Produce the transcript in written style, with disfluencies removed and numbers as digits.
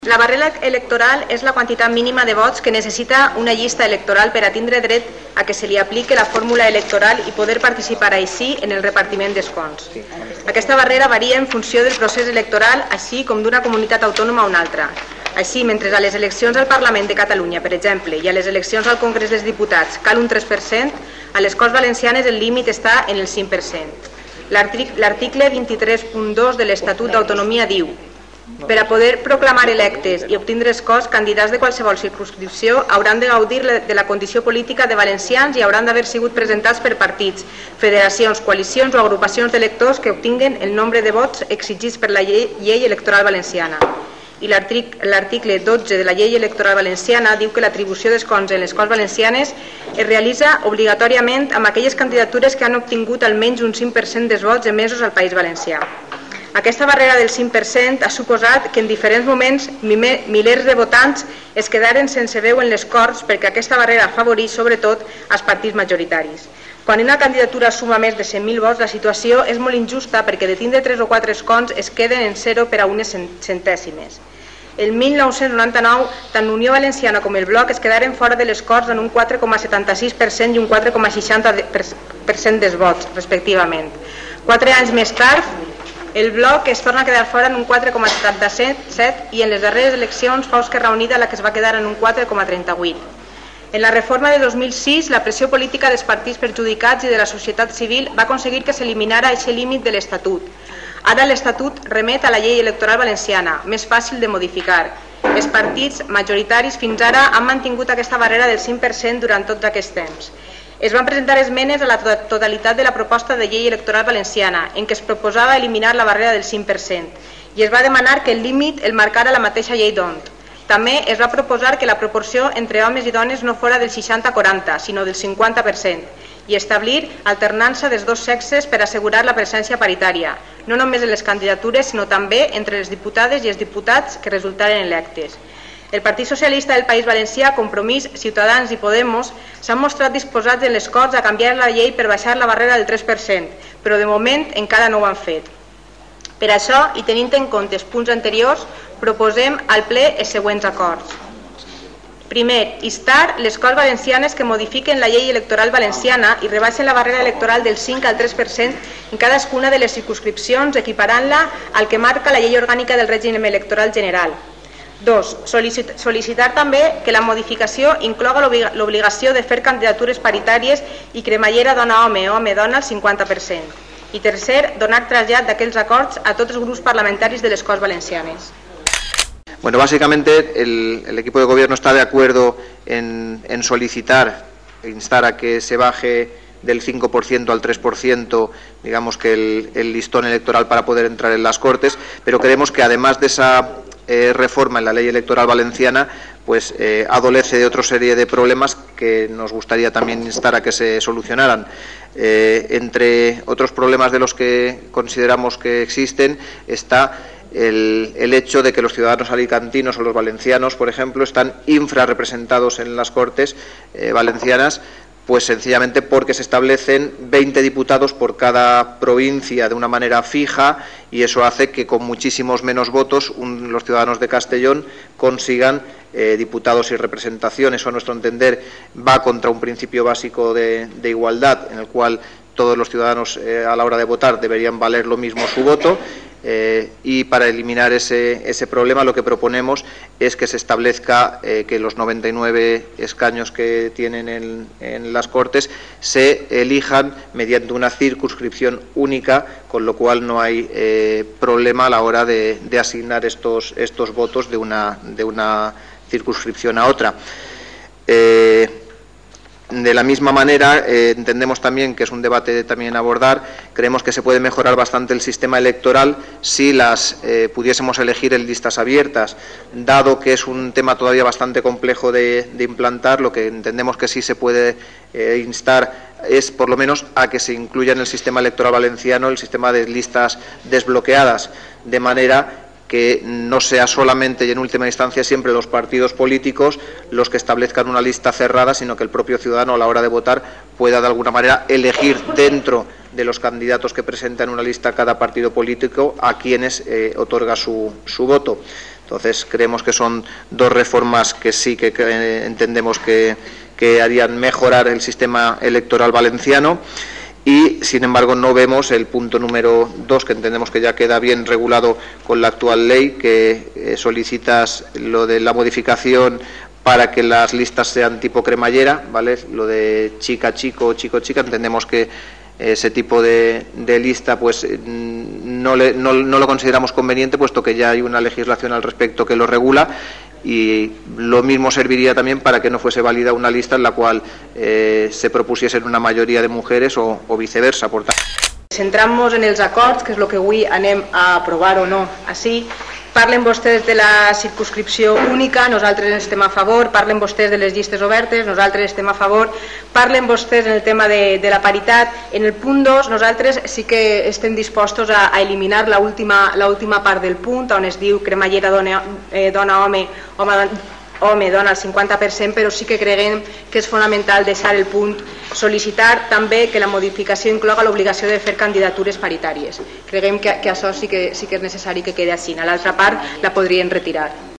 La barrera electoral és la quantitat mínima de vots que necessita una llista electoral per a tindre dret a que se li apliqui la fórmula electoral i poder participar així en el repartiment d'escons. Aquesta barrera varia en funció del procés electoral, així com d'una comunitat autònoma a una altra. Així, mentre a les eleccions al Parlament de Catalunya, per exemple, i a les eleccions al Congrés dels Diputats cal un 3%, a les Corts Valencianes el límit està en el 5%. L'article 23.2 de l'Estatut d'Autonomia diu: per a poder proclamar electes i obtindre escons, candidats de qualsevol circumscripció hauran de gaudir de la condició política de valencians i hauran d'haver sigut presentats per partits, federacions, coalicions o agrupacions d'electors que obtinguen el nombre de vots exigits per la llei electoral valenciana. I l'article 12 de la llei electoral valenciana diu que l'atribució d'escons en les Corts Valencianes es realitza obligatòriament amb aquelles candidatures que han obtingut almenys un 5% dels vots emesos al País Valencià. Aquesta barrera del 5% ha suposat que en diferents moments milers de votants es quedaren sense veu en les Corts perquè aquesta barrera afavoreix sobretot als partits majoritaris. Quan una candidatura suma més de 100.000 vots, la situació és molt injusta perquè de tindre 3 o 4 escons es queden en 0 per a unes centèsimes. El 1999, tant l'Unió Valenciana com el Bloc es quedaren fora de les Corts en un 4,76% i un 4,60% dels vots, respectivament. 4 anys més tard, el Bloc es torna a quedar fora en un 4,77% i en les darreres eleccions fou Esquerra Unida la que es va quedar en un 4,38%. En la reforma de 2006, la pressió política dels partits perjudicats i de la societat civil va aconseguir que s'eliminara aquest límit de l'Estatut. Ara l'Estatut remet a la llei electoral valenciana, més fàcil de modificar. Els partits majoritaris fins ara han mantingut aquesta barrera del 5% durant tot aquest temps. Es van presentar esmenes a la totalitat de la proposta de llei electoral valenciana, en què es proposava eliminar la barrera del 5%, i es va demanar que el límit el marcara la mateixa llei d'ONT. També es va proposar que la proporció entre homes i dones no fora del 60-40, sinó del 50%, i establir alternança dels dos sexes per assegurar la presència paritària, no només en les candidatures, sinó també entre les diputades i els diputats que resultaren electes. El Partit Socialista del País Valencià, Compromís, Ciutadans i Podemos s'han mostrat disposats en les Corts a canviar la llei per baixar la barrera del 3%, però de moment encara no ho han fet. Per això, i tenint en compte els punts anteriors, proposem al ple els següents acords. Primer, instar les Corts Valencianes que modifiquen la llei electoral valenciana i rebaixen la barrera electoral del 5 al 3% en cadascuna de les circumscripcions, equiparant-la al que marca la llei orgànica del règim electoral general. 2. Sol·licitar també que la modificació incloga l'obligació de fer candidatures paritàries i cremallera dona-home o home-dona al 50%. I tercer, donar trasllat d'aquells acords a tots els grups parlamentaris de les Corts Valencianes. Bueno, básicamente el equipo de gobierno está de acuerdo en solicitar, instar a que se baje del 5% al 3%, digamos que el listón electoral para poder entrar en las Cortes, pero creemos que además de esa reforma en la ley electoral valenciana, pues adolece de otra serie de problemas que nos gustaría también instar a que se solucionaran. Entre otros problemas de los que consideramos que existen está el hecho de que los ciudadanos alicantinos o los valencianos, por ejemplo, están infrarrepresentados en las Cortes valencianas, pues sencillamente porque se establecen 20 diputados por cada provincia de una manera fija, y eso hace que con muchísimos menos votos los ciudadanos de Castellón consigan diputados y representación. Eso, a nuestro entender, va contra un principio básico de igualdad, en el cual todos los ciudadanos a la hora de votar deberían valer lo mismo su voto. Y para eliminar ese problema, lo que proponemos es que se establezca que los 99 escaños que tienen en las Cortes se elijan mediante una circunscripción única, con lo cual no hay problema a la hora de asignar estos votos de una circunscripción a otra. De la misma manera, entendemos también que es un debate también a abordar. Creemos que se puede mejorar bastante el sistema electoral si pudiésemos elegir en listas abiertas, dado que es un tema todavía bastante complejo de implantar. Lo que entendemos que sí se puede instar es, por lo menos, a que se incluya en el sistema electoral valenciano el sistema de listas desbloqueadas, de manera que no sea solamente y en última instancia siempre los partidos políticos los que establezcan una lista cerrada, sino que el propio ciudadano a la hora de votar pueda de alguna manera elegir dentro de los candidatos que presentan una lista cada partido político a quienes otorga su voto. Entonces creemos que son dos reformas que sí que entendemos que harían mejorar el sistema electoral valenciano. Y, sin embargo, no vemos el punto número 2, que entendemos que ya queda bien regulado con la actual ley, que solicitas lo de la modificación para que las listas sean tipo cremallera, ¿vale? Lo de chica-chico o chico-chica, entendemos que ese tipo de lista pues no lo consideramos conveniente, puesto que ya hay una legislación al respecto que lo regula, y lo mismo serviría también para que no fuese válida una lista en la cual se propusiesen una majoria de mujeres o viceversa. Por tant, centrant-nos en els acords, que és el que avui anem a aprovar o no així. Parlen vostès de la circumscripció única, nosaltres estem a favor. Parlen vostès de les llistes obertes, nosaltres estem a favor. Parlen vostès en el tema de la paritat. En el punt 2 nosaltres sí que estem dispostos a eliminar l'última part del punt, on es diu cremallera dona-home, home-dona al 50%, però sí que creiem que és fonamental deixar el punt, sol·licitar també que la modificació incloga l'obligació de fer candidatures paritàries. Creiem que això sí que és necessari que quedi així. A l'altra part la podrien retirar.